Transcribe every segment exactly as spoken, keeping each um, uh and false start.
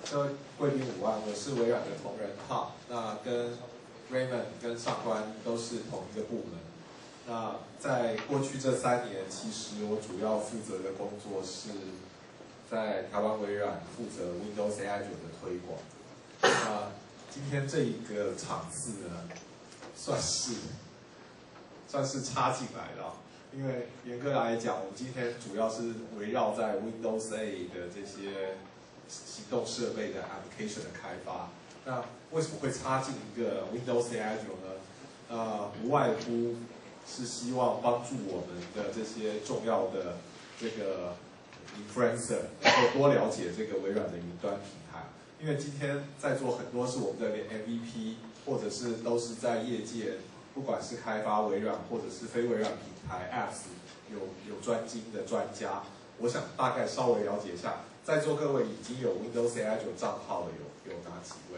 各位贵宾午安，我是微软的同仁哈。那跟 Raymond 跟上官都是同一个部门。那在过去这三年，其实我主要负责的工作是在台湾微软负责 Windows A I 九的推广。那今天这一个场次呢，算是算是插进来的，因为严格来讲，我们今天主要是围绕在 Windows A 的这些行动设备的 application 的开发。那为什么会插进一个 Windows A I 九呢？呃，无外乎是希望帮助我们的这些重要的这个 influencer 能够多了解这个微软的云端平台。因为今天在座很多是我们的 M V P， 或者是都是在业界，不管是开发微软或者是非微软平台 apps 有有专精的专家。我想大概稍微了解一下，在座各位已经有 Windows A I 九账号的有有哪几位？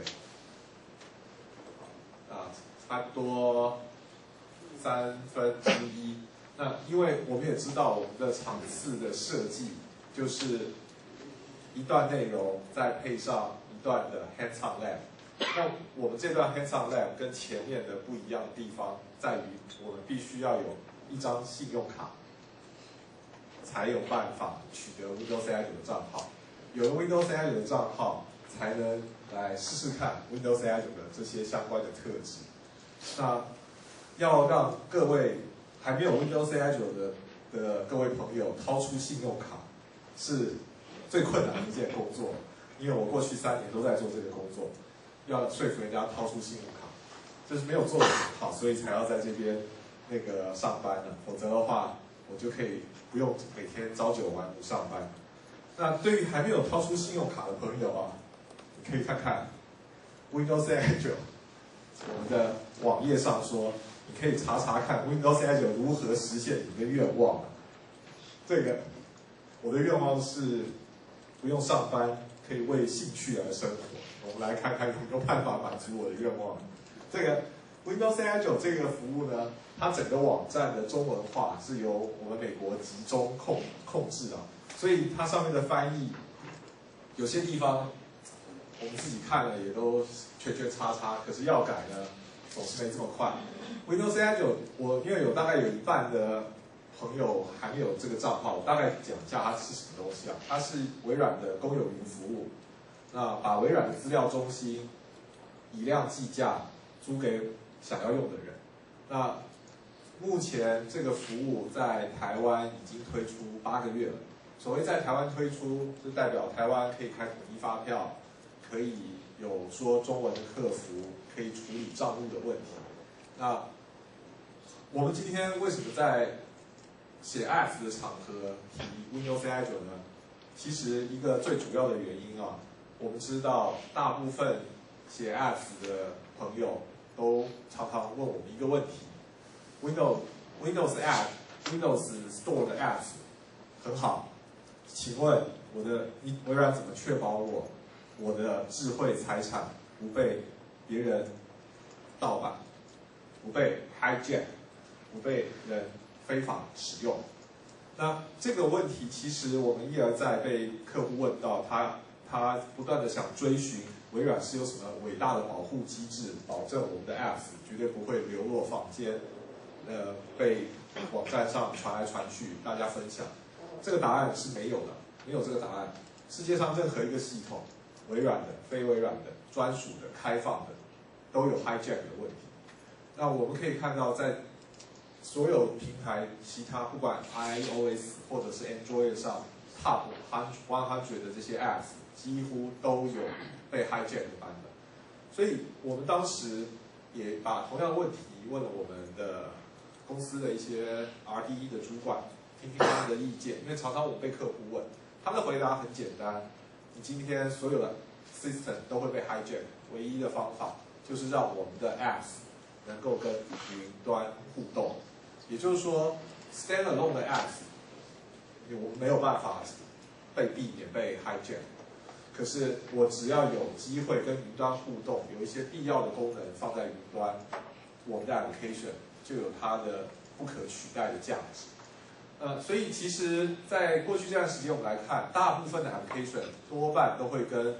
啊，差不多三分之一。那因为我们也知道我们的场次的设计就是一段内容再配上一段的 hands-on lab。那我们这段 hands-on lab 跟前面的不一样的地方在于，我们必须要有一张信用卡，才有办法取得 Windows A I 九的账号。有了 Windows A I 九的账号，才能来试试看 Windows A I 九的这些相关的特质。那要让各位还没有 Windows A I 九的的各位朋友掏出信用卡，是最困难的一件工作。因为我过去三年都在做这个工作，要说服人家掏出信用卡，就是没有做得很好，所以才要在这边那个上班呢。否则的话，我就可以不用每天朝九晚五上班。那对于还没有掏出信用卡的朋友啊，你可以看看 Windows A I 九，我们的网页上说，你可以查查看 Windows A I 九如何实现你的愿望。这个我的愿望是不用上班，可以为兴趣而生活。我们来看看有没有办法满足我的愿望。这个 Windows A I 九这个服务呢，它整个网站的中文化是由我们美国集中控控制的，所以它上面的翻译有些地方我们自己看了也都圈圈叉叉，可是要改呢总是没这么快。Windows A I 九我因为有大概有一半的朋友还没有这个账号，我大概讲一下它是什么东西啊？它是微软的公有云服务，那把微软的资料中心以量计价租给想要用的人。那目前这个服务在台湾已经推出八个月了。所谓在台湾推出，就代表台湾可以开统一发票，可以有说中文的客服，可以处理账务的问题。那我们今天为什么在写 apps 的场合提 Windows A I 九呢？其实一个最主要的原因啊，我们知道大部分写 apps 的朋友都常常问我们一个问题 ：Windows Windows App Windows Store 的 apps 很好，请问我的微软怎么确保我我的智慧财产不被别人盗版，不被 hijack， 不被人非法使用？那这个问题其实我们一而再被客户问到，他他不断的想追寻微软是有什么伟大的保护机制，保证我们的 apps 绝对不会流落坊间，呃，被网站上传来传去，大家分享。这个答案是没有的，没有这个答案。世界上任何一个系统，微软的、非微软的、专属的、开放的，都有 hijack 的问题。那我们可以看到，在所有平台，其他不管 iOS 或者是 Android 上 Top 一百的这些 apps， 几乎都有被 hijack 的版本。所以我们当时也把同样的问题问了我们的公司的一些 R D E 的主管，听听他们的意见。因为常常我们被客户问，他们的回答很简单：你今天所有的 system 都会被 hijack， 唯一的方法就是让我们的 apps 能够跟云端互动。也就是说 ，standalone 的 apps 我们没有办法被避免被 hijack。可是我只要有机会跟云端互动，有一些必要的功能放在云端，我们的 application 就有它的不可取代的价值。呃，所以其实在过去这段时间我们来看，大部分的 application 多半都会跟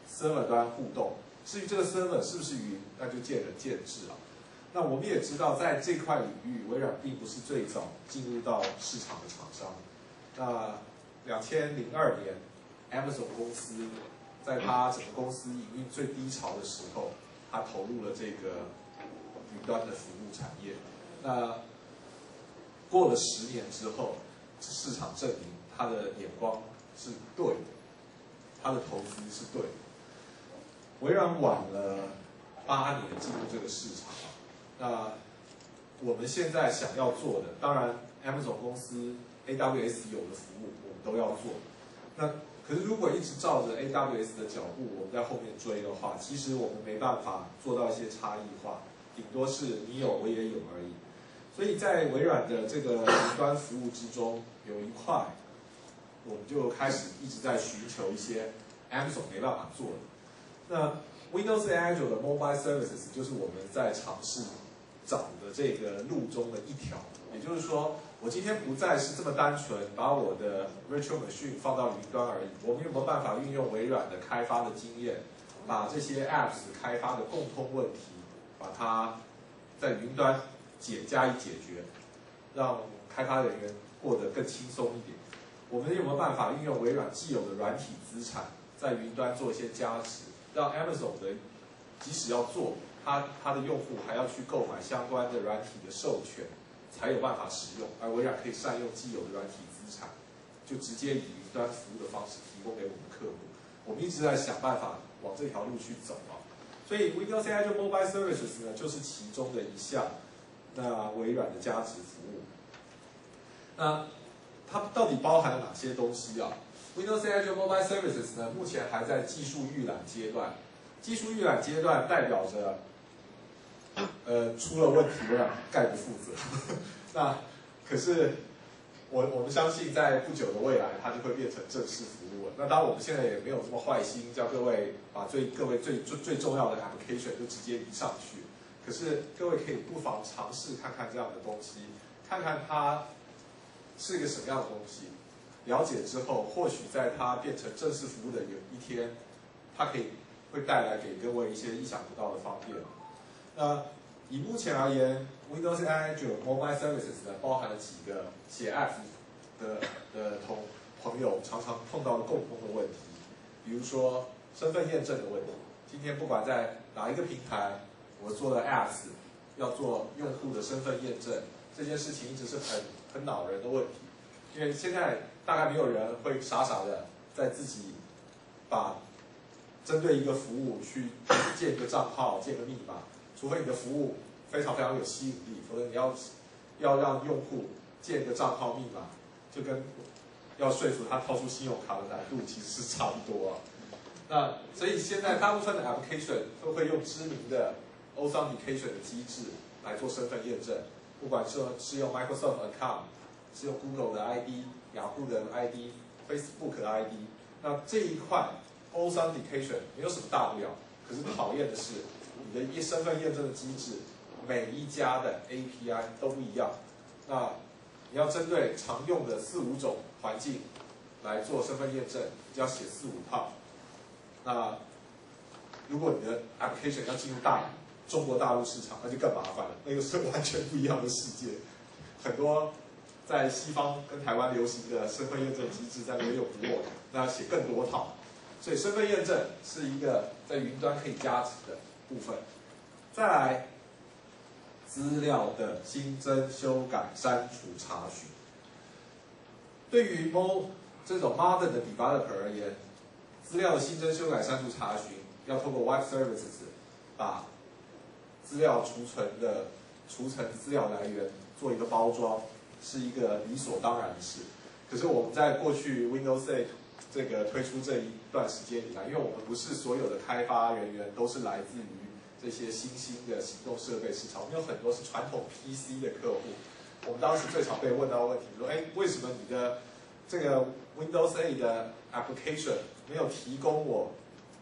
server 端互动。至于这个 server 是不是云，那就见仁见智了。那我们也知道，在这块领域，微软并不是最早进入到市场的厂商。那两千零二年 ，Amazon 公司在它整个公司营运最低潮的时候，它投入了这个云端的服务产业。那过了十年之后，市场证明它的眼光是对的，它的投资是对的。微软晚了八年进入这个市场。那我们现在想要做的，当然 Amazon 公司 A W S 有的服务我们都要做。那可是如果一直照着 A W S 的脚步，我们在后面追的话，其实我们没办法做到一些差异化，顶多是你有我也有而已。所以在微软的这个云端服务之中，有一块我们就开始一直在寻求一些 Amazon 没办法做的。那 Windows Azure 的 Mobile Services 就是我们在尝试找的这个路中的一条。也就是说，我今天不再是这么单纯把我的 Virtual Machine 放到云端而已，我们有没有办法运用微软的开发的经验，把这些 Apps 开发的共通问题，把它在云端解加以解决，让开发人员过得更轻松一点。我们有没有办法运用微软既有的软体资产，在云端做一些加持，让 Amazon 的即使要做，它它的用户还要去购买相关的软体的授权，才有办法使用，而微软可以善用既有的软体资产，就直接以云端服务的方式提供给我们的客户。我们一直在想办法往这条路去走啊。所以 Windows Azure Mobile Services 呢，就是其中的一项。那微软的加持服务，那它到底包含了哪些东西啊 ？Windows Azure Mobile Services 呢，目前还在技术预览阶段。技术预览阶段代表着，呃，出了问题，微软概不负责。那可是我我们相信，在不久的未来，它就会变成正式服务了。那当然，我们现在也没有这么坏心，叫各位把最各位最最最重要的 application 就直接移上去。可是各位可以不妨尝试看看这样的东西，看看它是一个什么样的东西。了解之后，或许在它变成正式服务的有一天，它可以会带来给各位一些意想不到的方便。那以目前而言 ，Windows Azure Mobile Services 呢，包含了几个写 App 的的同朋友常常碰到的共同的问题，比如说身份验证的问题。今天不管在哪一个平台，我做的 Apps 要做用户的身份验证，这件事情一直是很很恼人的问题。因为现在大概没有人会傻傻的在自己把针对一个服务去建一个账号、建个密码，除非你的服务非常非常有吸引力，否则你要要让用户建一个账号密码，就跟要说服他掏出信用卡的难度其实是差不多啊。那所以现在大部分的 application 都会用知名的 authentication 的机制来做身份验证，不管是是用 Microsoft account， 是用 Google 的 I D、雅虎的 I D、Facebook 的 I D。那这一块 authentication 没有什么大不了，可是讨厌的是你的一身份验证的机制，每一家的 A P I 都不一样。那你要针对常用的四五种环境来做身份验证，就要写四五套。那如果你的 application 要进入大中国大陆市场，那就更麻烦了，那个是完全不一样的世界。很多在西方跟台湾流行的身份验证机制在那边用不过，那要写更多套。所以身份验证是一个在云端可以加持的部分。再来，资料的新增、修改、删除、查询。对于 Mo 这种 modern 的 developer 而言，资料的新增、修改、删除、查询，要透过 Web Services 把资料储存的储存资料来源做一个包装，是一个理所当然的事。可是我们在过去 Windows 八这个推出这一段时间以来，因为我们不是所有的开发人员都是来自于这些新兴的行动设备市场，我们有很多是传统 P C 的客户。我们当时最常被问到的问题说：“哎，为什么你的这个 Windows 八的 application 没有提供我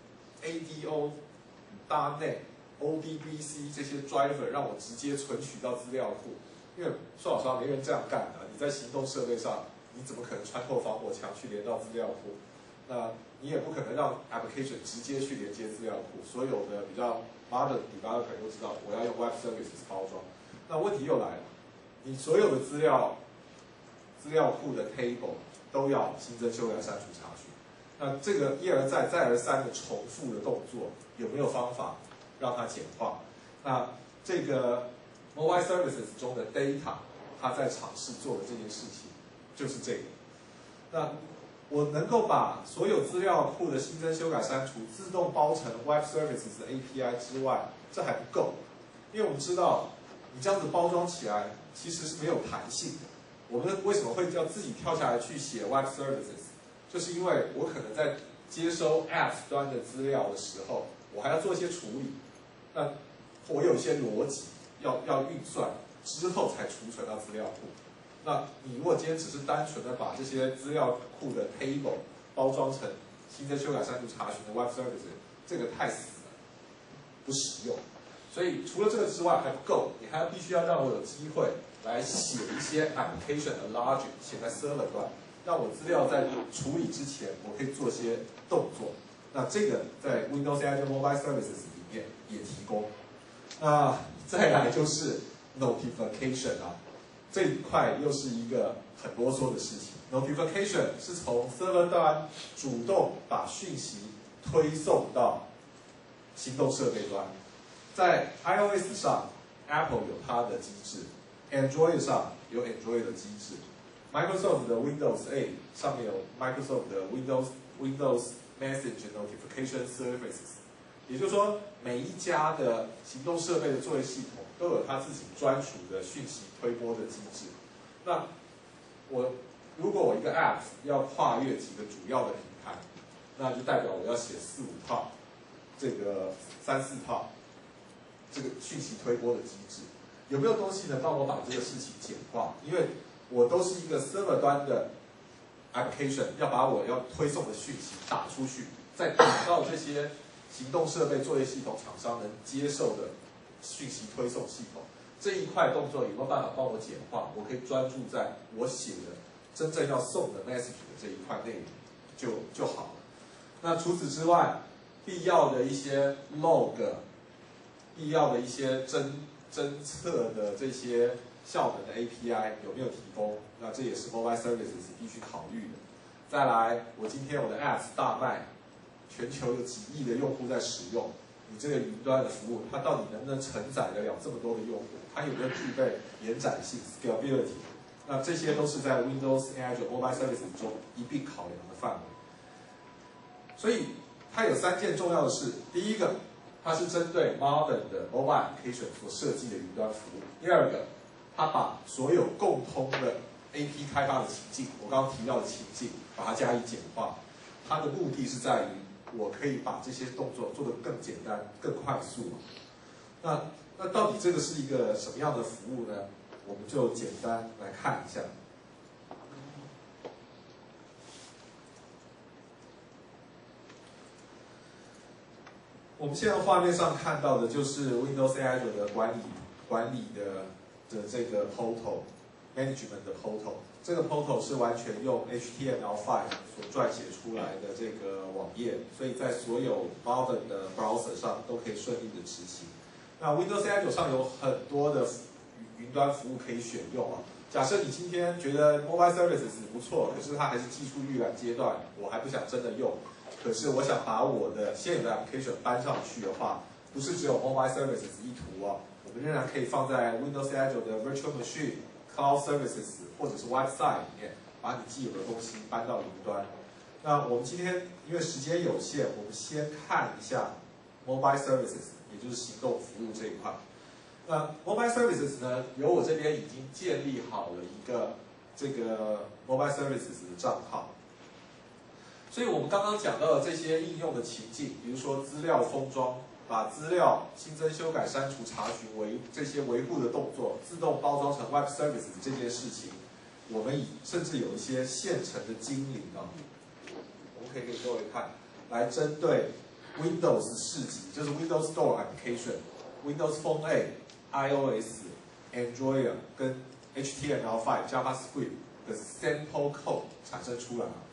A D O、.NET、O D B C 这些 driver 让我直接存取到资料库？因为说老实话，没人这样干的。你在行动设备上，你怎么可能穿透防火墙去连到资料库？ 那你也不可能让 application 直接去连接资料库。所有的比较 modern developer 都知道，我要用 web services 包装。那问题又来了，你所有的资料资料库的 table 都要新增、修改、删除、查询。那这个一而再、再而三的重复的动作，有没有方法让它简化？那这个 mobile services 中的 data， 它在尝试做的这件事情就是这个。那我能够把所有资料库的新增、修改、删除自动包成 web services 的 A P I 之外，这还不够，因为我们知道你这样子包装起来其实是没有弹性的。我们为什么会要自己跳下来去写 web services？ 就是因为我可能在接收 app 端的资料的时候，我还要做一些处理，那我有一些逻辑要要运算之后才储存到资料库。那你如果今天只是单纯的把这些资料库的 table 包装成新增、修改、删除、查询的 web services， 这个太死了，不实用。所以除了这个之外还不够，你还要必须要让我有机会来写一些 application 的 logic 写在 server 端，让我资料在处理之前，我可以做些动作。那这个在 Windows Azure Mobile Services 里面也提供。那再来就是 notification 啊。这一块又是一个很啰嗦的事情。Notification 是从 server 端主动把讯息推送到行动设备端。在 iOS 上 ，Apple 有它的机制 ，Android 上有 Android 的机制 ，Microsoft 的 Windows eight 上面有 Microsoft 的 Windows Windows Message Notification Services。也就是说，每一家的行动设备的作业系统都有它自己专属的讯息推播的机制。那我如果我一个 App 要跨越几个主要的平台，那就代表我要写四五套，这个三四套这个讯息推播的机制。有没有东西能帮我把这个事情简化？因为我都是一个 server 端的 application， 要把我要推送的讯息打出去，再打到这些行动设备作业系统厂商能接受的讯息推送系统，这一块动作有没有办法帮我简化？我可以专注在我写的真正要送的 message 的这一块内容就就好了。那除此之外，必要的一些 log， 必要的一些侦侦测的这些效能的 A P I 有没有提供？那这也是 mobile services 必须考虑的。再来，我今天我的 apps 大卖，全球有几亿的用户在使用，你这个云端的服务，它到底能不能承载得了这么多的用户？它有没有具备延展性 （scalability）？ 那这些都是在 Windows Azure Mobile Services 中一并考量的范围。所以它有三件重要的事：第一个，它是针对 modern 的 mobile application 所设计的云端服务；第二个，它把所有共通的 A P 开发的情境，我刚刚提到的情境，把它加以简化。它的目的是在于我可以把这些动作做得更简单、更快速。那那到底这个是一个什么样的服务呢？我们就简单来看一下。我们现在画面上看到的就是 Windows Azure 的管理管理的的这个 portal management 的 portal。这个 portal 是完全用 H T M L 五 所撰写出来的这个网页，所以在所有 modern 的 browser 上都可以顺利的执行。那 Windows Azure 上有很多的云端服务可以选用啊。假设你今天觉得 Mobile Services 不错，可是它还是技术预览阶段，我还不想真的用。可是我想把我的现有的 application 搬上去的话，不是只有 Mobile Services 一图啊，我们仍然可以放在 Windows Azure 的 Virtual Machine、Cloud Services 或者是 Website 里面，把你既有的东西搬到云端。那我们今天因为时间有限，我们先看一下 Mobile Services， 也就是行动服务这一块。那 Mobile Services 呢，由我这边已经建立好了一个这个 Mobile Services 的账号。所以我们刚刚讲到的这些应用的情境，比如说资料封装，把资料新增、修改、删除、查询维这些维护的动作自动包装成 Web Services 这件事情，我们以甚至有一些现成的精灵啊，我们可以给各位看，来针对 Windows 市集，就是 Windows Store Application、Windows Phone eight、iOS、Android 跟 H T M L 五 JavaScript 的 sample code 产生出来。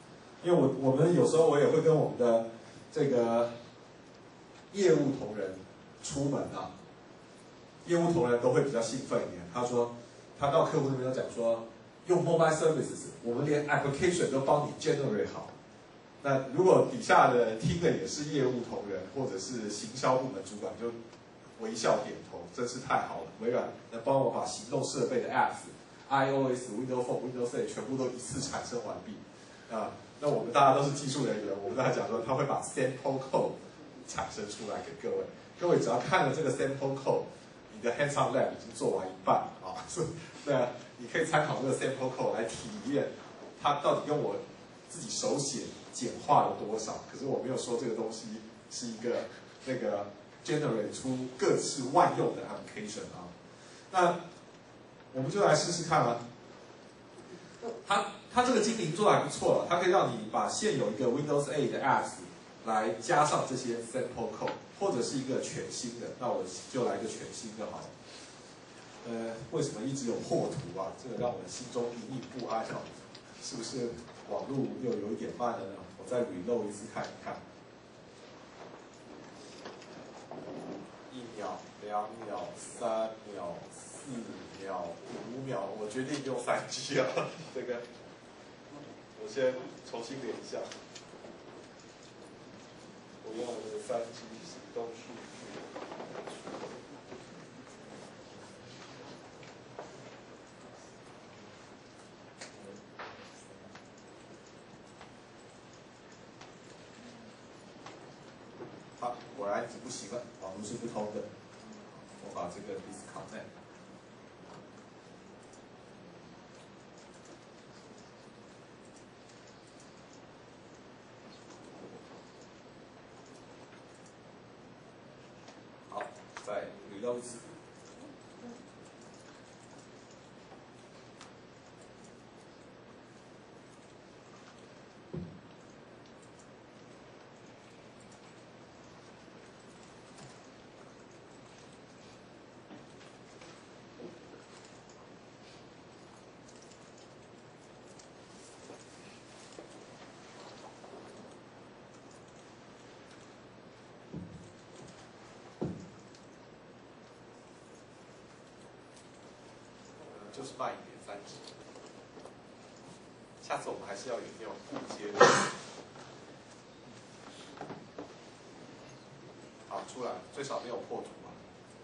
因为我我们有时候我也会跟我们的这个业务同仁出门啊，业务同仁都会比较兴奋一点。他说，他到客户那边都讲说，用 mobile services， 我们连 application 都帮你 generate 好。那如果底下的听的也是业务同仁或者是行销部门主管，就微笑点头，真是太好了。微软能帮我把行动设备的 apps、iOS、Windows Phone、Windows eight 全部都一次产生完毕啊。那我们大家都是技术人员，我们大家讲说，他会把 sample code 产生出来给各位。各位只要看了这个 sample code， 你的 hands-on lab 已经做完一半啊。那你可以参考这个 sample code 来体验它到底跟我自己手写简化了多少。可是我没有说这个东西是一个那个 generate 出各式万用的 application 啊。那我们就来试试看啊。它它这个精灵做的还不错了，它可以让你把现有一个 Windows eight 的 apps 来加上这些 sample code， 或者是一个全新的，那我就来一个全新的好了。呃，为什么一直有破图啊？这个让我心中隐隐不安啊！是不是网络又有一点慢了呢？我再 reload 一次看一看。一秒、两秒、三秒、四秒、五秒，我决定用三 G 啊！这个，我先重新连一下。我用我的三 G 行动数据。好，果然是不行了，网络是不通的。我把这个 disconnect。好，再 reload 一次。就是慢一点，三 G。下次我们还是要有那种固接的。好，出来，最少没有破图嘛。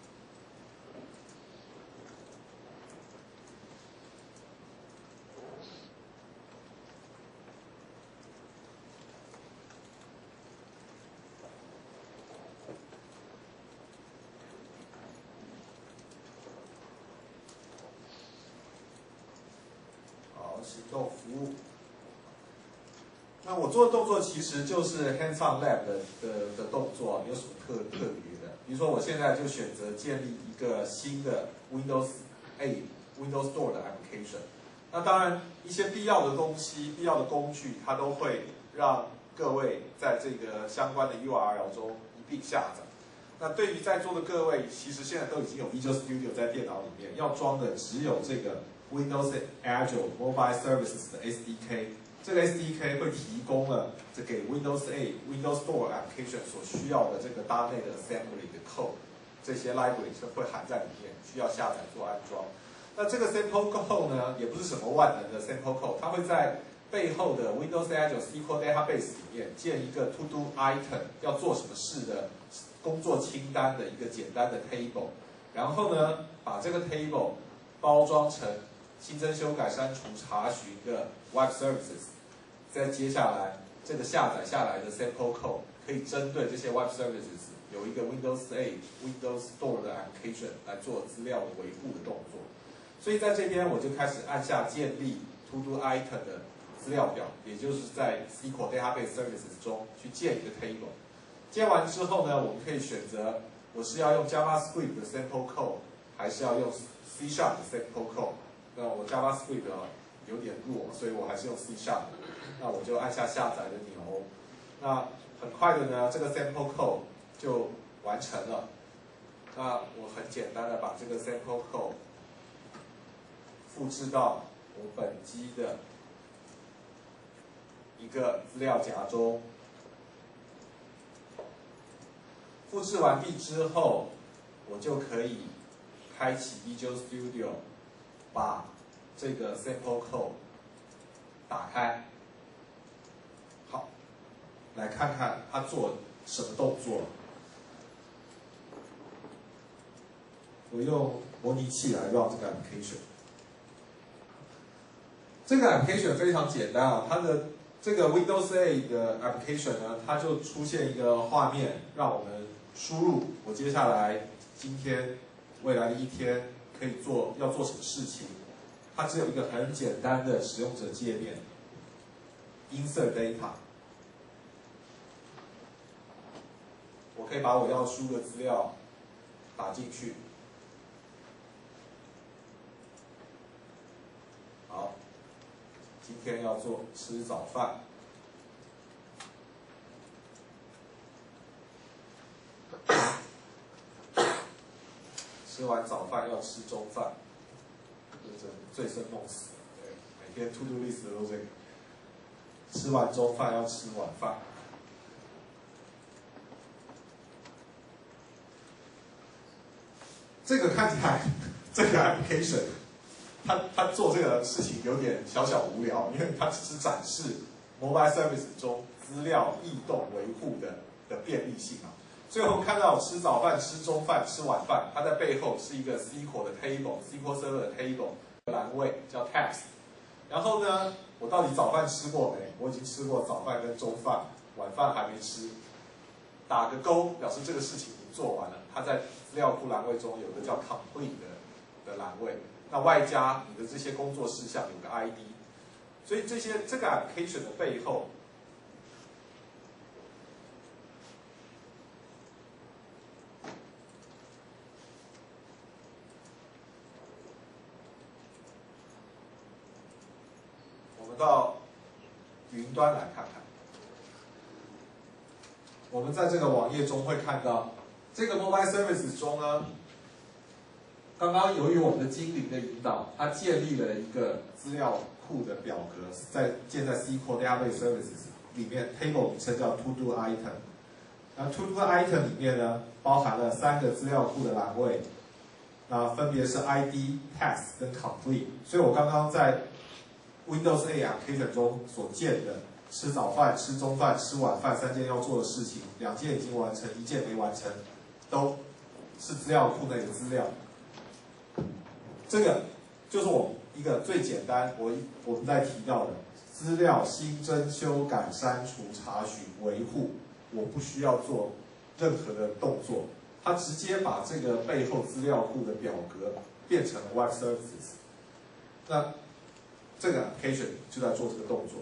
行动服务。那我做的动作其实就是 hands-on lab 的的的动作，没有什么特特别的。比如说，我现在就选择建立一个新的 Windows eight Windows Store 的 application。那当然，一些必要的东西、必要的工具，它都会让各位在这个相关的 U R L 中一并下载。那对于在座的各位，其实现在都已经有 Visual Studio 在电脑里面，要装的只有这个 Windows Azure Mobile Services 的 S D K， 这个 S D K 会提供了这给 Windows eight Windows Store Application 所需要的这个搭内的 Assembly 的 code， 这些 library 是会含在里面，需要下载做安装。那这个 sample code 呢，也不是什么万能的 sample code， 它会在背后的 Windows Azure S Q L Database 里面建一个 To Do Item 要做什么事的工作清单的一个简单的 table， 然后呢，把这个 table 包装成新增、修改、删除、查询的 Web Services， 再接下来这个下载下来的 sample code 可以针对这些 Web Services 有一个 Windows eight Windows Store 的 application 来做资料的维护的动作。所以在这边我就开始按下建立 To Do Item 的资料表，也就是在 S Q L Database Services 中去建一个 table。建完之后呢，我们可以选择我是要用 JavaScript 的 sample code， 还是要用 C Sharp 的 sample code。那我 JavaScript 有点弱，所以我还是用 C Sharp。那我就按下下载的钮。那很快的呢，这个 sample code 就完成了。那我很简单的把这个 sample code 复制到我本机的一个资料夹中。复制完毕之后，我就可以开启 Visual Studio， 把这个 sample code 打开。好，来看看它做什么动作。我用模拟器来 run 这个 application。这个 application 非常简单啊，它的这个 Windows 八 的 application 呢，它就出现一个画面，让我们输入我接下来今天未来的一天可以做要做什么事情。它只有一个很简单的使用者界面 ，Insert Data。我可以把我要输的资料打进去。好，今天要做吃早饭。吃完早饭要吃中饭，这真醉生梦死。对，每天 to do list 都这个。吃完中饭要吃晚饭。这个看起来，这个 application， 它它做这个事情有点小小无聊，因为它只是展示 mobile service 中资料异动维护的的便利性啊。所以我们看到吃早饭、吃中饭、吃晚饭，它在背后是一个 S Q L 的 table，S Q L Server 的 table 栏位叫 text。然后呢，我到底早饭吃过没？我已经吃过早饭跟中饭，晚饭还没吃，打个勾表示这个事情已经做完了。它在资料库栏位中有个叫 complete 的的栏位，那外加你的这些工作事项有个 I D， 所以这些这个 application 的背后。到云端来看看，我们在这个网页中会看到，这个 mobile service 中呢，刚刚由于我们的精灵的引导，它建立了一个资料库的表格，在建在 S Q L Database Services 里面 ，table 名称叫 To Do Item。那 To Do Item 里面呢，包含了三个资料库的栏位，那分别是 I D、Text 跟 Complete。所以我刚刚在Windows 八 application 中所见的吃早饭、吃中饭、吃晚饭三件要做的事情，两件已经完成，一件没完成，都是资料库内的资料。这个就是我们一个最简单，我我们在提到的资料新增、修改、删除、查询、维护，我不需要做任何的动作，它直接把这个背后资料库的表格变成了 Web Services。那这个 application 就在做这个动作。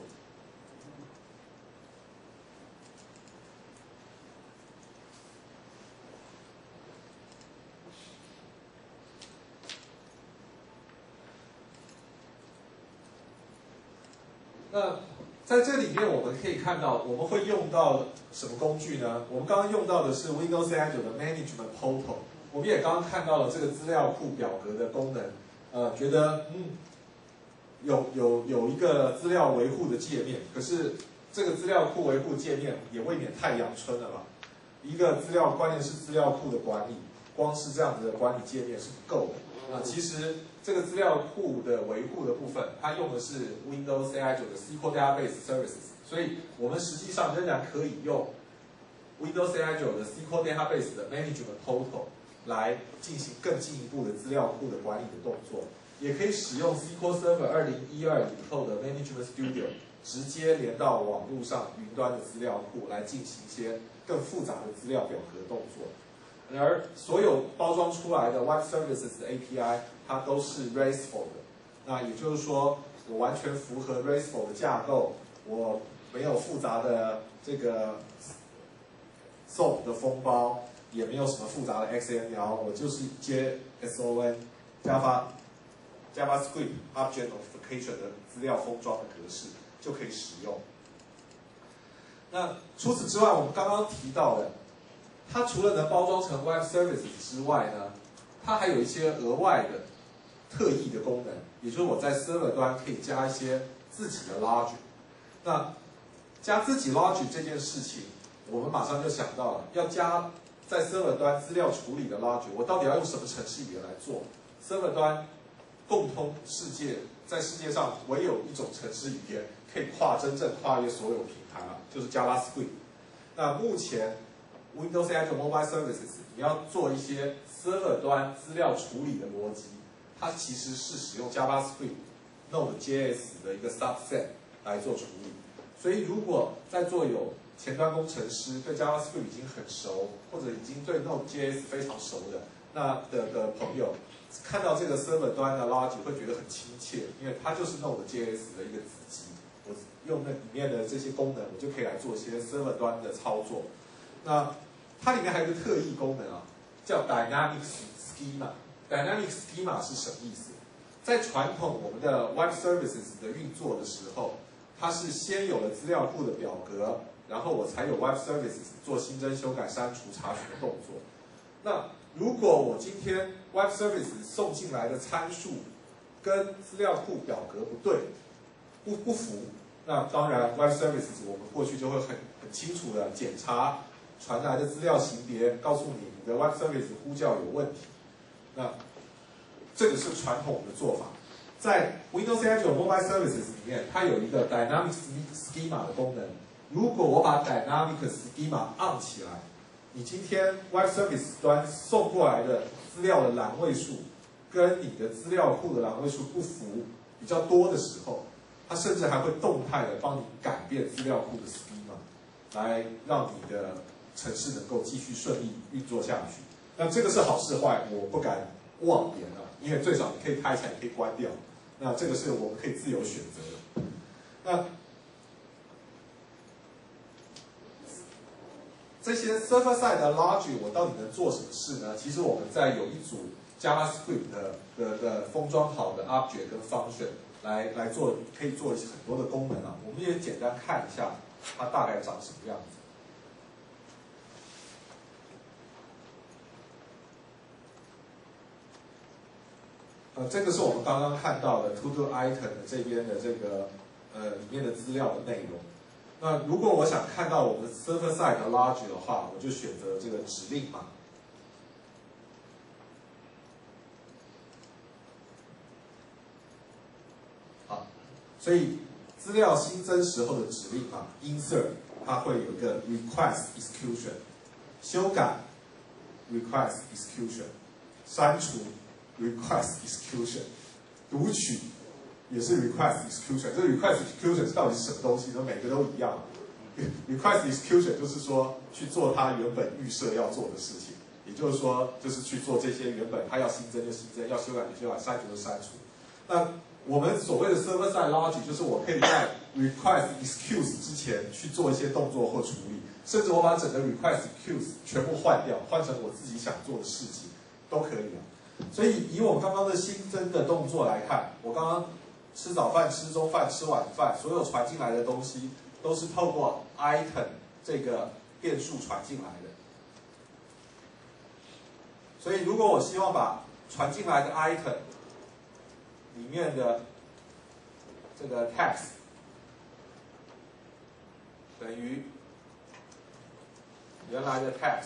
那在这里面我们可以看到，我们会用到什么工具呢？我们刚刚用到的是 Windows Azure 的 Management Portal。我们也刚刚看到了这个资料库表格的功能，呃，觉得嗯。有有有一个资料维护的界面，可是这个资料库维护界面也未免太阳春了吧？一个资料关键是资料库的管理，光是这样子的管理界面是不够的。啊，其实这个资料库的维护的部分，它用的是 Windows Azure 的 S Q L Database Services， 所以我们实际上仍然可以用 Windows Azure 的 S Q L Database 的 Management Portal 来进行更进一步的资料库的管理的动作。也可以使用 S Q L Server 二零一二以后的 Management Studio， 直接连到网络上云端的资料库来进行一些更复杂的资料表格动作。而所有包装出来的 Web Services 的 A P I， 它都是 RESTful 的。那也就是说，我完全符合 RESTful 的架构，我没有复杂的这个 S O A P 的封包，也没有什么复杂的 X M L， 我就是接 S O N 加发。JavaScript Object Notification 的资料封装的格式就可以使用。那除此之外，我们刚刚提到的，它除了能包装成 Web Services 之外呢，它还有一些额外的特异的功能，也就是我在 Server 端可以加一些自己的 Logic。那加自己 logic 这件事情，我们马上就想到了，要加在 server 端资料处理的 logic， 我到底要用什么程式语言来做 ？server 端共通世界，在世界上唯有一种程式语言可以跨真正跨越所有平台了，就是 JavaScript。那目前 Windows Azure Mobile Services 你要做一些 server 端资料处理的逻辑，它其实是使用 JavaScript、Node.js 的一个 subset 来做处理。所以如果在座有前端工程师对 JavaScript 已经很熟，或者已经对 Node.js 非常熟的那的的朋友，看到这个 server 端的 logic 会觉得很亲切，因为它就是 Node.js 的一个子集。我用那里面的这些功能，我就可以来做一些 server 端的操作。那它里面还有一个特异功能啊，叫 Dynamic Schema。Dynamic Schema 是什么意思？在传统我们的 Web Services 的运作的时候，它是先有了资料库的表格，然后我才有 Web Services 做新增、修改、删除、查询的动作。那如果我今天 Web Services 送进来的参数跟资料库表格不对，不不符，那当然 Web Services 我们过去就会很很清楚的检查传来的资料型别，告诉你你的 Web Service 呼叫有问题。那这个是传统的做法。在 Windows Azure Mobile Services 里面，它有一个 Dynamic Schema 的功能。如果我把 Dynamic Schema on 起来，你今天 Web Service 端送过来的资料的栏位数跟你的资料库的栏位数不符比较多的时候，它甚至还会动态的帮你改变资料库的 schema， 来让你的程式能够继续顺利运作下去。那这个是好是坏，我不敢妄言啊，因为最少你可以开起来，你可以关掉。那这个是我们可以自由选择的。那这些 server side 的 logic 我到底能做什么事呢？其实我们在有一组 JavaScript 的的的封装好的 object 跟 function 来来做，可以做很多的功能啊。我们也简单看一下它大概长什么样子。呃，这个是我们刚刚看到的 To Do Item 的这边的这个呃里面的资料的内容。那如果我想看到我们 server side 的 logic 的话，我就选择这个指令码。好，所以资料新增时候的指令码 insert 它会有一个 request execution， 修改 request execution， 删除 request execution， 读取也是 request execution。这个 request execution 到底是什么东西呢？每个都一样。request execution 就是说去做它原本预设要做的事情，也就是说就是去做这些原本它要新增就新增，要修改就修改，删除就删除。那我们所谓的 server side logic 就是我可以在 request execute 之前去做一些动作或处理，甚至我把整个 request execute 全部换掉，换成我自己想做的事情都可以了。所以以我们刚刚的新增的动作来看，我刚刚吃早饭、吃中饭、吃晚饭，所有传进来的东西都是透过 item 这个变数传进来的。所以如果我希望把传进来的 item 里面的这个 text 等于原来的 text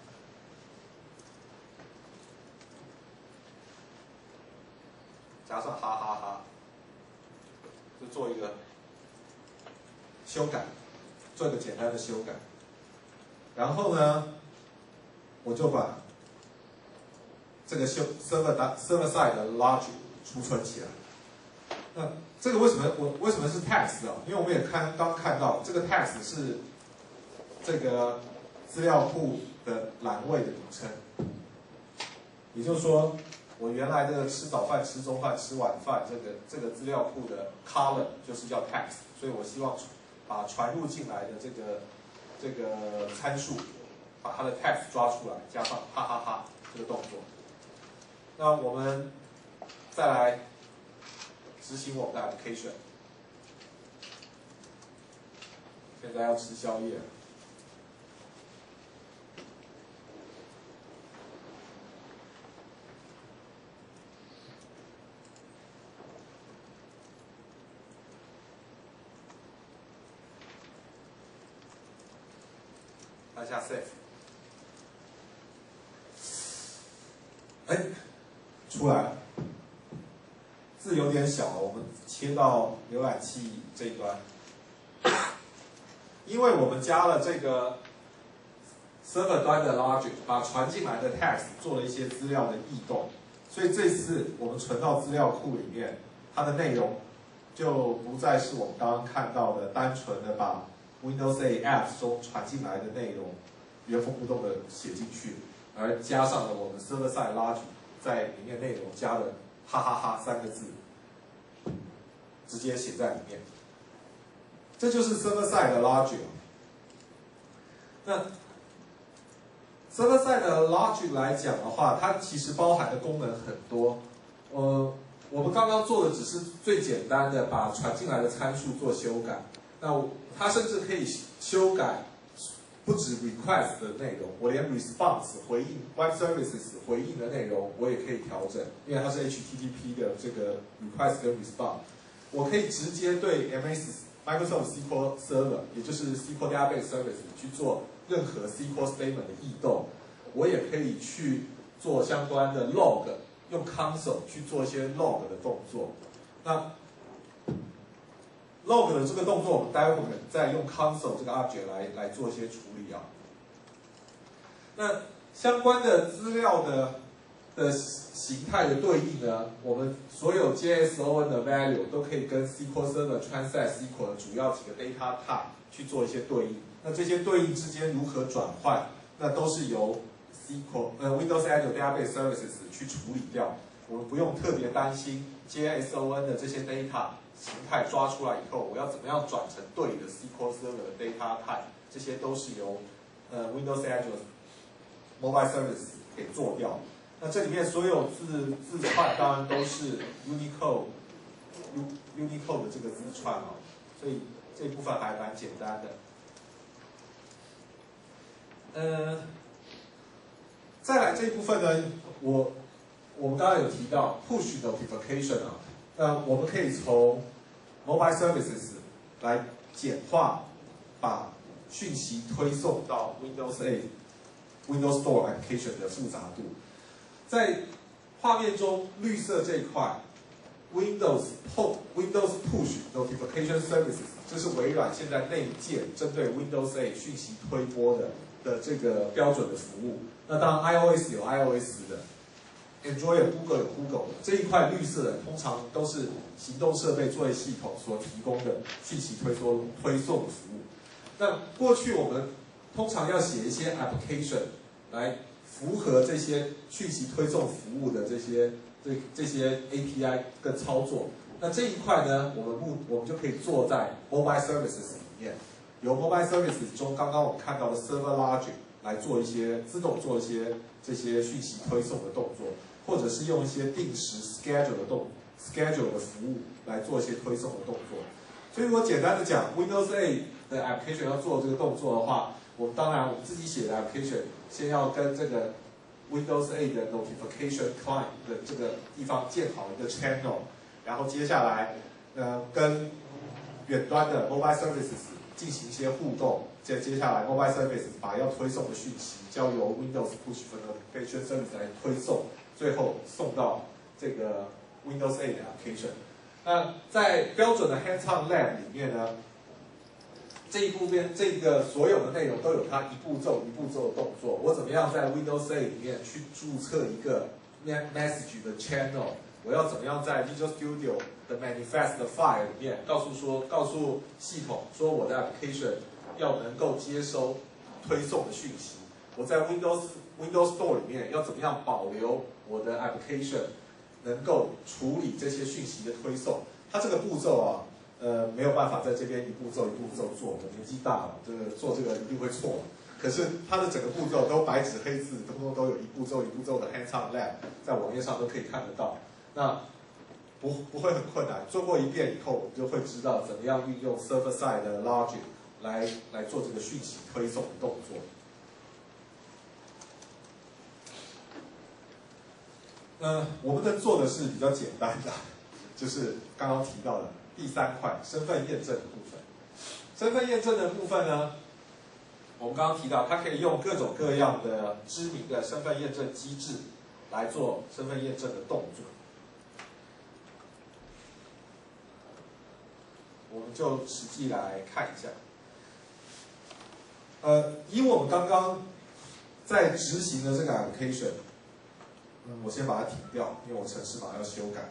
加上哈哈哈，就做一个修改，做一个简单的修改。然后呢，我就把这个修 server server side 的 logic 储存起来。那这个为什么我为什么是 text 啊？因为我们也看刚看到这个 text 是这个资料库的栏位的名称，也就是说，我原来的吃早饭、吃中饭、吃晚饭这个这个资料库的 column 就是叫 text， 所以我希望把传入进来的这个这个参数，把它的 text 抓出来，加上哈哈哈这个动作。那我们再来执行我们的 application。现在要吃宵夜了。 按下 Save。哎，出来了，字有点小，我们切到浏览器这一端。因为我们加了这个 server 端的 logic， 把传进来的 text 做了一些资料的异动，所以这次我们存到资料库里面，它的内容就不再是我们刚刚看到的单纯的把 Windows eight apps 中传进来的内容原封不动的写进去，而加上了我们 server side logic 在里面内容加了哈哈哈三个字，直接写在里面。这就是 server side 的 logic。那 server side 的 logic 来讲的话，它其实包含的功能很多。呃，我们刚刚做的只是最简单的把传进来的参数做修改。那它甚至可以修改不止 request 的内容，我连 response 回应 web services 回应的内容我也可以调整，因为它是 H T T P 的这个 request 跟 response， 我可以直接对 M S Microsoft S Q L Server， 也就是 S Q L Database Service 去做任何 S Q L Statement 的异动，我也可以去做相关的 log， 用 console 去做一些 log 的动作。那 log 的这个动作，我们待会儿再用 console 这个 object 来来做一些处理啊。那相关的资料的的形态的对应呢，我们所有 J S O N 的 value 都可以跟 S Q L Server Transact S Q L 的主要几个 data type 去做一些对应。那这些对应之间如何转换，那都是由 S Q L 呃 Windows Azure Database Services 去处理掉。我们不用特别担心 J S O N 的这些 data 形态抓出来以后，我要怎么样转成对的 S Q L Server 的 data type， 这些都是由呃 Windows Azure Mobile Service 给做掉。那这里面所有字字串当然都是 Unicode Unicode 的这个字串啊，所以这一部分还蛮简单的。呃，再来这一部分呢，我我们刚刚有提到 Push Notification 啊，那我们可以从 Mobile Services 来简化，把讯息推送到 Windows eight、Windows Store Application 的复杂度。在画面中绿色这一块 ，Windows Windows Push Notification Services， 这是微软现在内建针对 Windows eight 讯息推播的的这个标准的服务。那当然 iOS 有 iOS 的 ，Android 有 Google 有 Google 的，这一块绿色的通常都是行动设备作业系统所提供的讯息推送推送的服务。那过去我们通常要写一些 application 来符合这些讯息推送服务的这些这这些 A P I 跟操作。那这一块呢，我们目我们就可以做在 Mobile Services 里面，由 Mobile Services 中刚刚我们看到的 Server Logic 来做一些自动做一些这些讯息推送的动作，或者是用一些定时 schedule 的动 schedule 的服务来做一些推送的动作。所以我简单的讲 ，Windows eight 的 application 要做这个动作的话，我们当然我们自己写的 application 先要跟这个 Windows eight 的 notification client 的这个地方建好一个 channel， 然后接下来呃跟远端的 mobile services 进行一些互动。接接下来 mobile services 把要推送的讯息交由 Windows Push Notification Service 来推送，最后送到这个 Windows eight 的 application。那在标准的 Hands-on Lab 里面呢，这一部分这个所有的内容都有它一步骤一步骤的动作。我怎么样在 Windows eight 里面去注册一个 message 的 channel？ 我要怎么样在 Visual Studio 的 manifest 的 file 里面告诉说告诉系统说我的 application 要能够接收推送的讯息？我在 Windows Windows Store 里面要怎么样保留我的 application 能够处理这些讯息的推送？它这个步骤啊。呃，没有办法在这边一步骤一步骤做，我年纪大了，这个做这个一定会错。可是它的整个步骤都白纸黑字，通通都有一步骤一步骤的 hands-on lab， 在网页上都可以看得到。那不不会很困难，做过一遍以后，我们就会知道怎么样运用 server side 的 logic 来来做这个讯息推送的动作。呃，我们能做的是比较简单的，就是刚刚提到的。第三块身份验证的部分，身份验证的部分呢， 我们刚刚提到，它可以用各种各样的知名的身份验证机制来做身份验证的动作。我们就实际来看一下。呃，以我们刚刚在执行的这个 application， 嗯，我先把它停掉，因为我程式码要修改。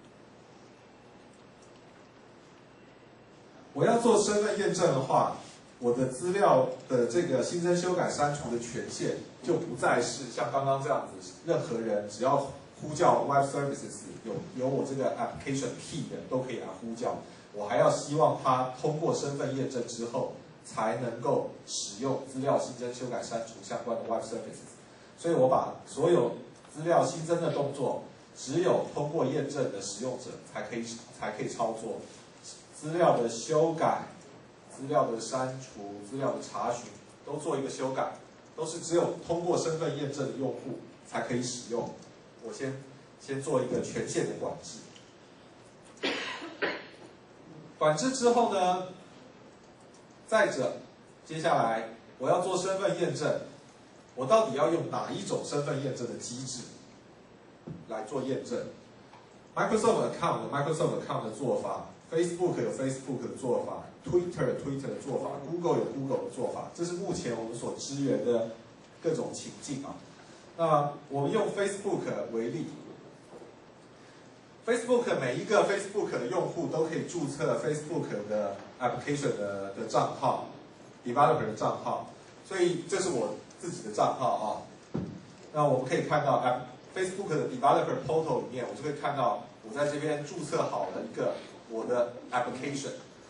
我要做身份验证的话，我的资料的这个新增、修改、删除的权限就不再是像刚刚这样子，任何人只要呼叫 Web Services 有有我这个 application key 的都可以来呼叫。我还要希望他通过身份验证之后，才能够使用资料新增、修改、删除相关的 Web Services。所以我把所有资料新增的动作，只有通过验证的使用者才可以才可以操作。资料的修改、资料的删除、资料的查询，都做一个修改，都是只有通过身份验证的用户才可以使用。我先先做一个权限的管制。管制之后呢，再者，接下来我要做身份验证，我到底要用哪一种身份验证的机制来做验证 ？Microsoft Account 有 Microsoft Account 的做法 ，Facebook 有 Facebook 的做法 ，Twitter 有 Twitter 的做法 ，Google 有 Google 的做法，这是目前我们所支援的各种情境啊。那我们用 Facebook 为例。Facebook 每一个 Facebook 的用户都可以注册 Facebook 的 application 的的账号 ，developer 的账号，所以这是我自己的账号啊。那我们可以看到 ，app Facebook 的 developer portal 里面，我就会看到我在这边注册好了一个我的 application。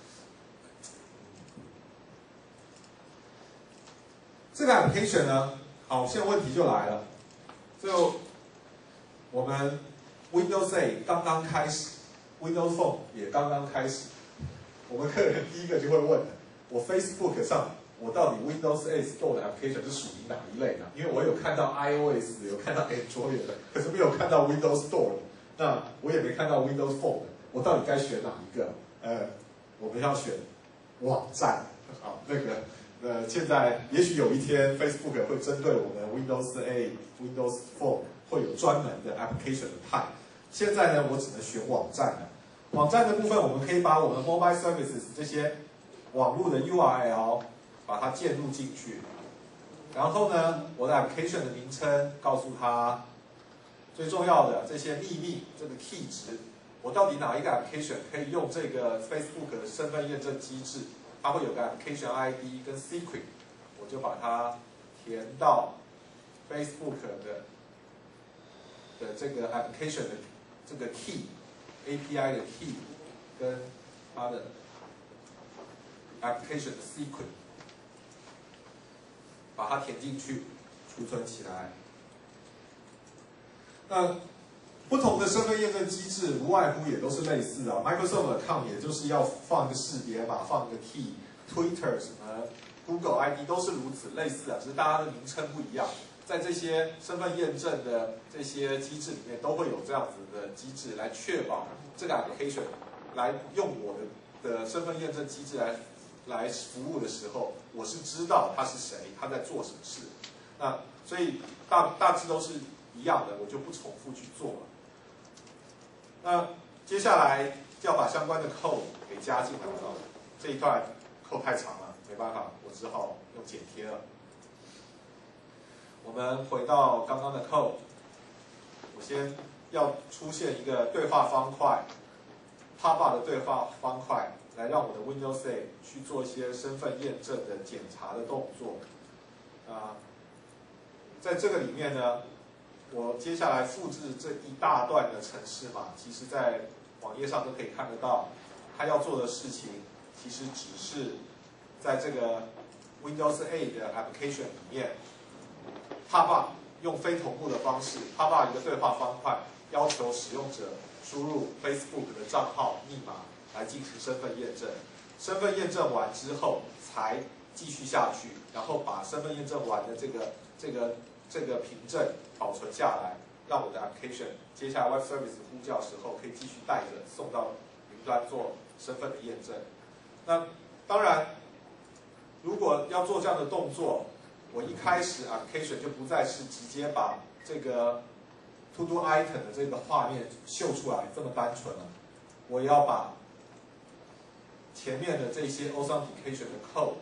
这个 application 呢，好，现在问题就来了，就我们 Windows eight 刚刚开始 ，Windows Phone 也刚刚开始，我们客人第一个就会问：我 Facebook 上我到底 Windows eight Store 的 application 是属于哪一类呢？因为我有看到 iOS 有看到 Android 的，可是没有看到 Windows Store 的，那我也没看到 Windows Phone 的，我到底该选哪一个？呃，我们要选网站，好，那个呃，现在也许有一天 Facebook 会针对我们 Windows eight、Windows Phone 会有专门的 application 的派。现在呢，我只能选网站了。网站的部分，我们可以把我们 mobile services 这些网络的 U R L 把它建入进去，然后呢，我的 application 的名称告诉它最重要的这些秘密，这个 key 值，我到底哪一个 application 可以用这个 Facebook 的身份验证机制？它会有个 application I D 跟 secret， 我就把它填到 Facebook 的的这个 application 的这个 key A P I 的 key 跟它的 application 的 secret， 把它填进去，储存起来。那不同的身份验证机制无外乎也都是类似的 ，Microsoft Account 也就是要放一个识别码，放一个 key，Twitter 什么 Google I D 都是如此类似的，只是大家的名称不一样。在这些身份验证的这些机制里面，都会有这样子的机制来确保这个 application 来用我的的身份验证机制来来服务的时候，我是知道他是谁，他在做什么事。那所以大大致都是一样的，我就不重复去做了。那接下来就要把相关的 code 给加进来了。这一段 code 太长了，没办法，我只好用剪贴了。我们回到刚刚的 code， 我先要出现一个对话方块 ，Papa 的对话方块，来让我的 Windows eight 去做一些身份验证的检查的动作。啊，在这个里面呢，我接下来复制这一大段的程式码，其实在网页上都可以看得到。它要做的事情，其实只是在这个 Windows eight 的 application 里面。Papa 用非同步的方式 ，Papa 一个对话方块，要求使用者输入 Facebook 的账号密码来进行身份验证。身份验证完之后，才继续下去，然后把身份验证完的这个这个这个凭证保存下来，让我的 application 接下来 Web Service 呼叫时候可以继续带着送到云端做身份的验证。那当然，如果要做这样的动作，我一开始 application 就不再是直接把这个 to do item 的这个画面秀出来这么单纯了，我也要把前面的这些 authentication 的 code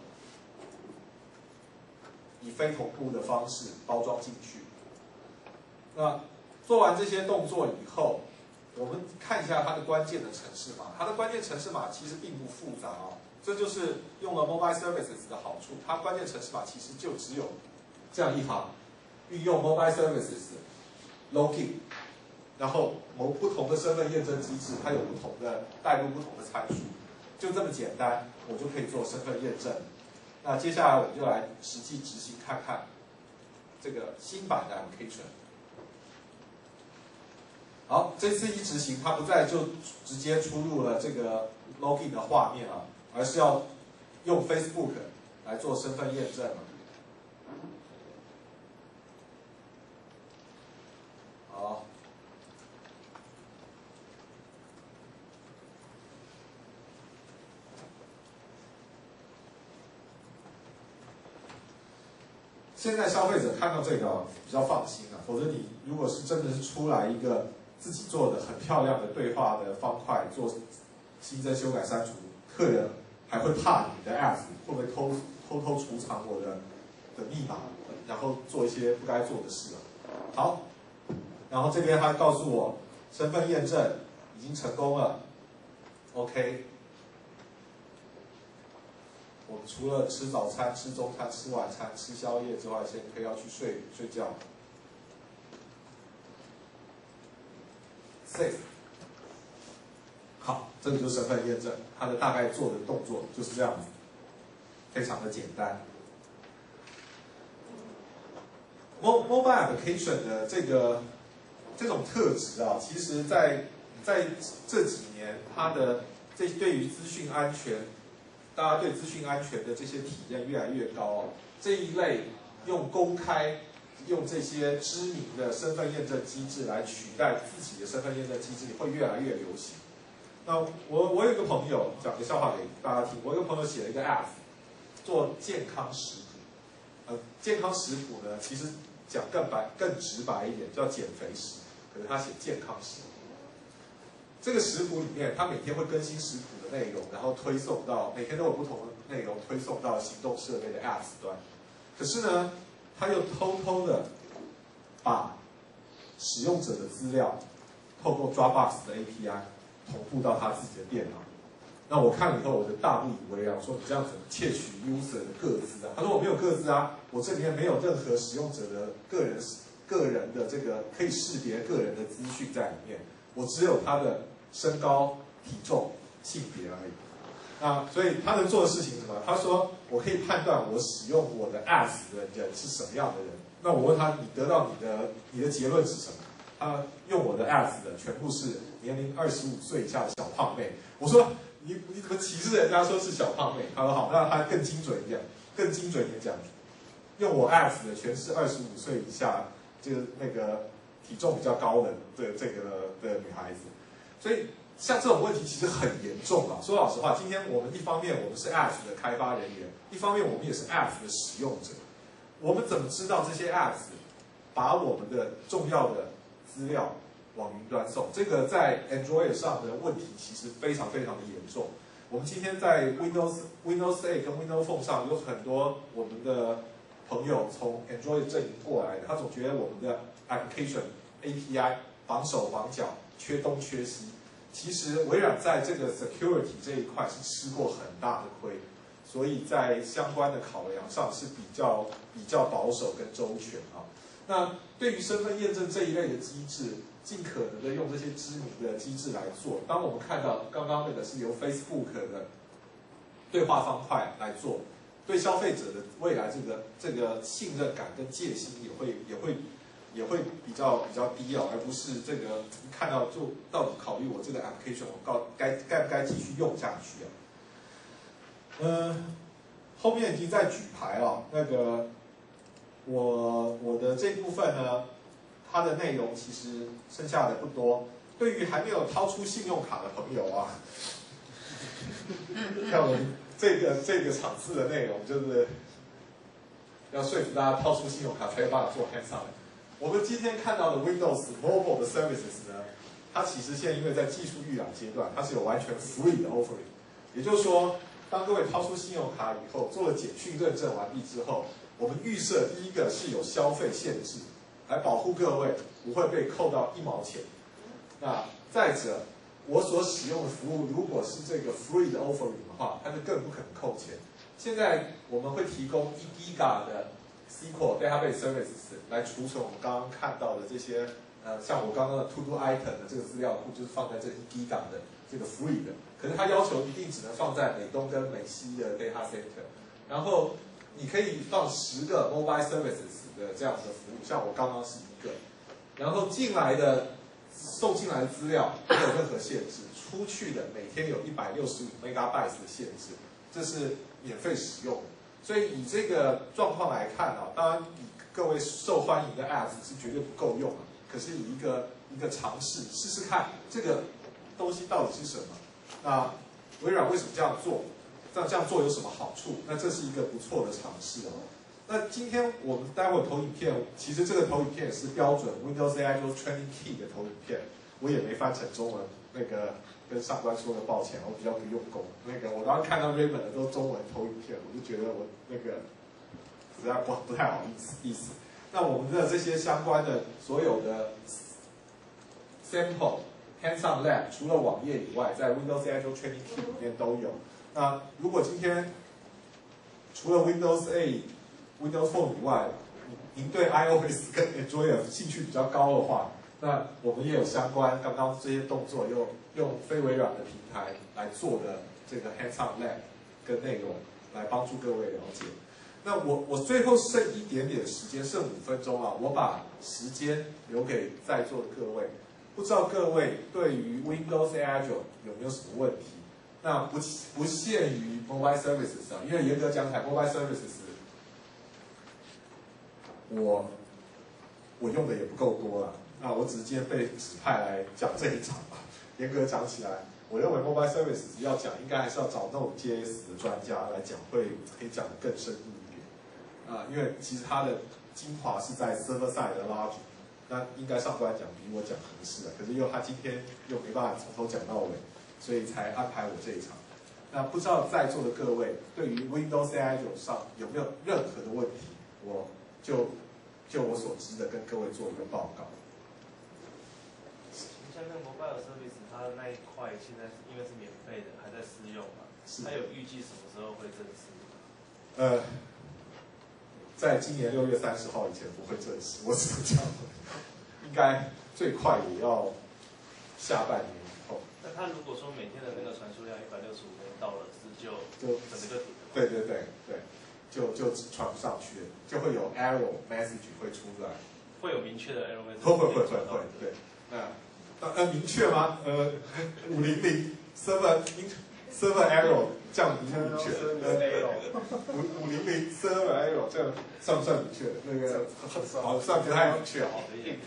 以非同步的方式包装进去。那做完这些动作以后，我们看一下它的关键的程式码。它的关键程式码其实并不复杂哦，这就是用了 Mobile Services 的好处。它关键程式码其实就只有这样一行，运用 Mobile Services login， 然后某不同的身份验证机制，它有不同的带入不同的参数，就这么简单，我就可以做身份验证。那接下来我们就来实际执行看看这个新版的 application。好，这次一执行，它不再就直接出入了这个 login 的画面啊，而是要用 Facebook 来做身份验证了。好，现在消费者看到这个比较放心啊，否则你如果是真的是出来一个自己做的很漂亮的对话的方块，做新增、修改、删除，客人还会怕你的 app 会不会偷偷偷储藏我的的密码，然后做一些不该做的事啊。好，然后这边他告诉我身份验证已经成功了 ，OK。我除了吃早餐、吃中餐、吃晚餐、吃宵夜之外，先可以要去睡睡觉。Save。好，这个就是身份验证，它的大概做的动作就是这样子，非常的简单。Mobile application 的这个这种特质啊，其实在在这几年，它的这对于资讯安全。大家对资讯安全的这些体验越来越高哦，这一类用公开、用这些知名的身份验证机制来取代自己的身份验证机制，会越来越流行。那我我有一个朋友讲个笑话给大家听，我有一个朋友写了一个 app 做健康食谱，呃，健康食谱呢，其实讲更白、更直白一点，叫减肥食谱，可是他写健康食谱。这个食谱里面，它每天会更新食谱的内容，然后推送到每天都有不同的内容推送到行动设备的 App 端。可是呢，它又偷偷的把使用者的资料透过 Dropbox 的 A P I 同步到他自己的电脑。那我看了以后，我就大不以为然，我说你这样子窃取 user 的个资啊？他说我没有个资啊，我这里面没有任何使用者的个人个人的这个可以识别个人的资讯在里面，我只有他的身高、体重、性别而已。那所以他能做的事情是什么？他说我可以判断我使用我的 apps 的人是什么样的人。那我问他，你得到你的你的结论是什么？他用我的 apps 的全部是年龄二十五岁以下的小胖妹。我说你你怎么歧视人家说是小胖妹？他说好，那他更精准一点，更精准一点讲，用我 apps 的全是二十五岁以下，就是那个体重比较高的的这个的女孩子。所以像这种问题其实很严重啊。说老实话，今天我们一方面我们是 apps 的开发人员，一方面我们也是 apps 的使用者。我们怎么知道这些 apps 把我们的重要的资料往云端送？这个在 Android 上的问题其实非常非常的严重。我们今天在 Windows Windows eight 跟 Windows Phone 上有很多我们的朋友从 Android 阵营过来的，他总觉得我们的 application A P I 绑手绑脚，缺东缺西。其实微软在这个 security 这一块是吃过很大的亏，所以在相关的考量上是比较比较保守跟周全啊。那对于身份验证这一类的机制，尽可能的用这些知名的机制来做。当我们看到刚刚那个是由 Facebook 的对话方块来做，对消费者的未来这个这个信任感跟戒心也会也会也会比较比较低哦，而不是这个看到就到底考虑我这个 application 我告该该不该继续用下去啊？嗯，后面已经在举牌了，那个我我的这部分呢，它的内容其实剩下的不多。对于还没有掏出信用卡的朋友啊，看我们这个这个场次的内容就是要说服大家掏出信用卡才有办法做 hands on。我们今天看到的 Windows Mobile 的 services 呢，它其实现在因为在技术预览阶段，它是有完全 free 的 offering， 也就是说，当各位掏出信用卡以后，做了简讯认证完毕之后，我们预设第一个是有消费限制，来保护各位不会被扣到一毛钱。那再者，我所使用的服务如果是这个 free 的 offering 的话，它就更不可能扣钱。现在我们会提供一 Giga 的 S Q L database services 来储存我们刚刚看到的这些，呃，像我刚刚的 To Do Item 的这个资料库，就是放在这一 Giga 的这个 free 的。可是它要求一定只能放在美东跟美西的 data center， 然后你可以放十个 mobile services 的这样的服务，像我刚刚是一个，然后进来的送进来的资料没有任何限制，出去的每天有一百六十五 megabytes 的限制，这是免费使用的。所以以这个状况来看啊，当然以各位受欢迎的 apps 是绝对不够用啊，可是以一个一个尝试试试看这个东西到底是什么。那微软为什么这样做？这样这样做有什么好处？那这是一个不错的尝试哦。那今天我们待会投影片，其实这个投影片是标准 Windows A I Training Key 的投影片，我也没翻成中文，那个跟上官说的抱歉，我比较不用功。那个我刚刚看到 Raymond 的都中文投影片，我就觉得我那个实在不不太好意思意思。那我们的这些相关的所有的 sample。Hands-on Lab 除了网页以外，在 Windows A I Training Key 里面都有。那如果今天除了 Windows eight、Windows Phone 以外，您对 iOS 跟 Android 兴趣比较高的话，那我们也有相关刚刚这些动作，用用非微软的平台来做的这个 Hands-on Lab 跟内容，来帮助各位了解。那我我最后剩一点点时间，剩五分钟啊，我把时间留给在座的各位。不知道各位对于 Windows Azure 有没有什么问题？那不不限于 Mobile Services 啊，因为严格讲起来 ，Mobile Services 我我用的也不够多啊。那我只是今天被指派来讲这一场吧。严格讲起来，我认为 Mobile Services 要讲，应该还是要找 Node.js 的专家来讲，会可以讲得更深入一点啊。因为其实它的精华是在 Server Side 的 Logic。那应该上官讲比我讲合适的，可是又他今天又没办法从头讲到尾，所以才安排我这一场。那不知道在座的各位对于 Windows A I 上有没有任何的问题？我就就我所知的跟各位做一个报告。 像那个 Mobile Service 它的那一块现在因为是免费的，还在试用嘛，它有预计什么时候会正式？ 呃。在今年六月三十号以前不会正式，我只能讲，应该最快也要下半年以后。 那他如果说每天的那个传输量一百六十五 M 到了，是就就整个停了。 对对对对，就就传不上去了，就会有 error message 会出来。 会有明确的 error message。 会会会会会，对。那呃明确吗？呃，五零零 server server error。这样不是明确，五五零零 server error 这样算不算明确？那个好像不太明确哦。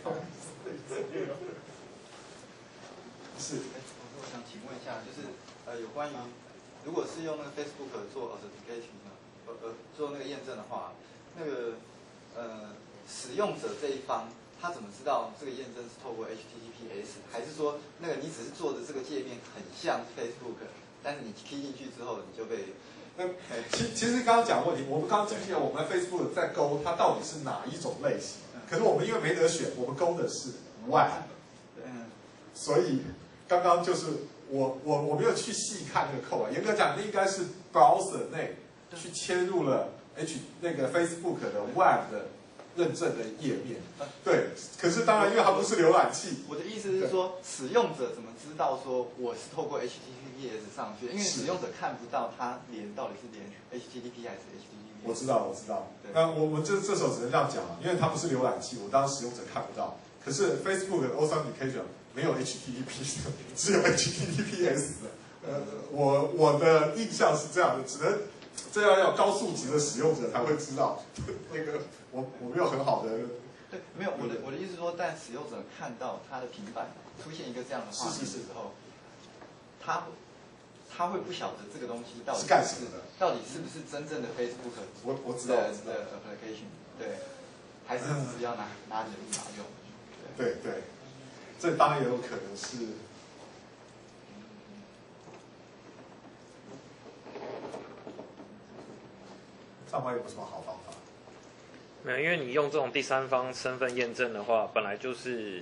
是。 我想请问一下，就是呃有关于如果是用那个 Facebook 做 authentication 呃呃做那个验证的话，那个呃使用者这一方他怎么知道这个验证是透过 H T T P S， 还是说那个你只是做的这个界面很像 Facebook？但是你 key 进去之后，你就被那其其实刚刚讲的问题，我们刚刚记不记得我们 Facebook 在勾它到底是哪一种类型？可是我们因为没得选，我们勾的是 Web， 所以刚刚就是我我我没有去细看那个扣啊，严格讲，那应该是 browser 内去切入了 H 那个 Facebook 的 Web 的认证的页面。对，可是当然因为它不是浏览器。 我的意思是说，使用者怎么知道说我是透过 H T T P S 上去？因为使用者看不到它连到底是连 H T T P 还是 H T T P。 我知道，我知道。那我们这这时候只能这样讲啊，因为它不是浏览器，我当使用者看不到。可是 Facebook 的 Authentication 没有 H T T P 的，只有 H T T P S 的。呃，我我的印象是这样的，只能这样要高速级的使用者才会知道。那个我我没有很好的。 对，没有我的我的意思是说，但使用者看到他的平板出现一个这样的画面的时候，他他会不晓得这个东西到底是干什么的， 到底是不是真正的 Facebook 我我知道的我知道的 application， 对，还是只是要拿拿你的密码用？ 对对，这当然也有可能是。上班有没有什么好方法？ 没有，因为你用这种第三方身份验证的话，本来就是，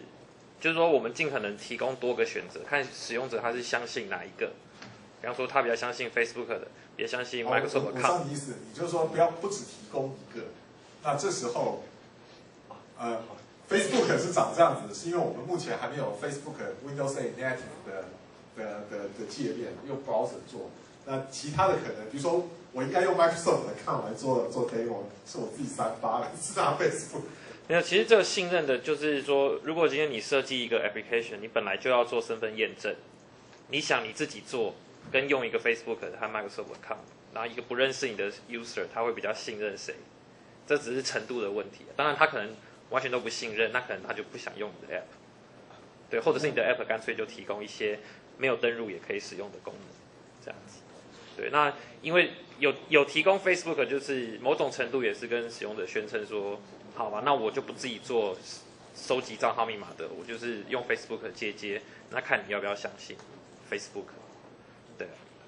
就是说我们尽可能提供多个选择，看使用者他是相信哪一个。比方说，他比较相信 Facebook 的，也相信 Microsoft 的。我知 account。 道你意思，你就是说不要不只提供一个。那这时候，呃 ，Facebook 是长这样子，是因为我们目前还没有 Facebook Windows eight Native 的的的的界面，用 browser 做。那其他的可能，比如说我应该用 Microsoft 的 account 来做做 demo， 是我自己三八，是拿 Facebook。 没有，其实这个信任的就是说，如果今天你设计一个 application， 你本来就要做身份验证，你想你自己做。跟用一个 Facebook 和 Microsoft account， 然后一个不认识你的 user， 他会比较信任谁？这只是程度的问题。当然，他可能完全都不信任，那可能他就不想用你的 app， 对，或者是你的 app 干脆就提供一些没有登入也可以使用的功能，这样子。对，那因为有有提供 Facebook， 就是某种程度也是跟使用者宣称说，好吧，那我就不自己做收集账号密码的，我就是用 Facebook 接接，那看你要不要相信 Facebook。对，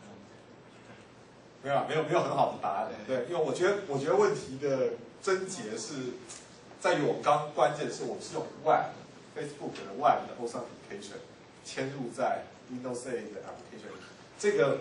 没有没有没有很好的答案。对，因为我觉得我觉得问题的症结是在于我们刚关键是我们是用 Web Facebook 的 Web 的 Authentication 嵌入在 Windows eight 的 application， 这个，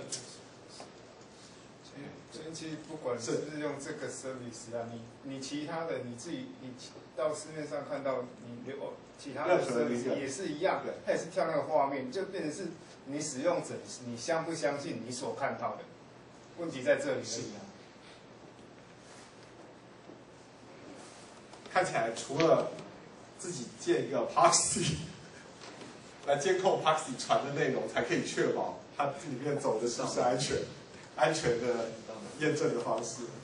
所以其实不管是不是用这个 service 啊，你你其他的你自己你到市面上看到你留其他的 service 也是一样，它也是跳那个画面，就变成是。你使用者，你相不相信你所看到的？问题在这里而已啊。 看起来除了自己建一个 Proxy 来监控 Proxy 传的内容，才可以确保它里面走的是不是安全、安全的验证的方式。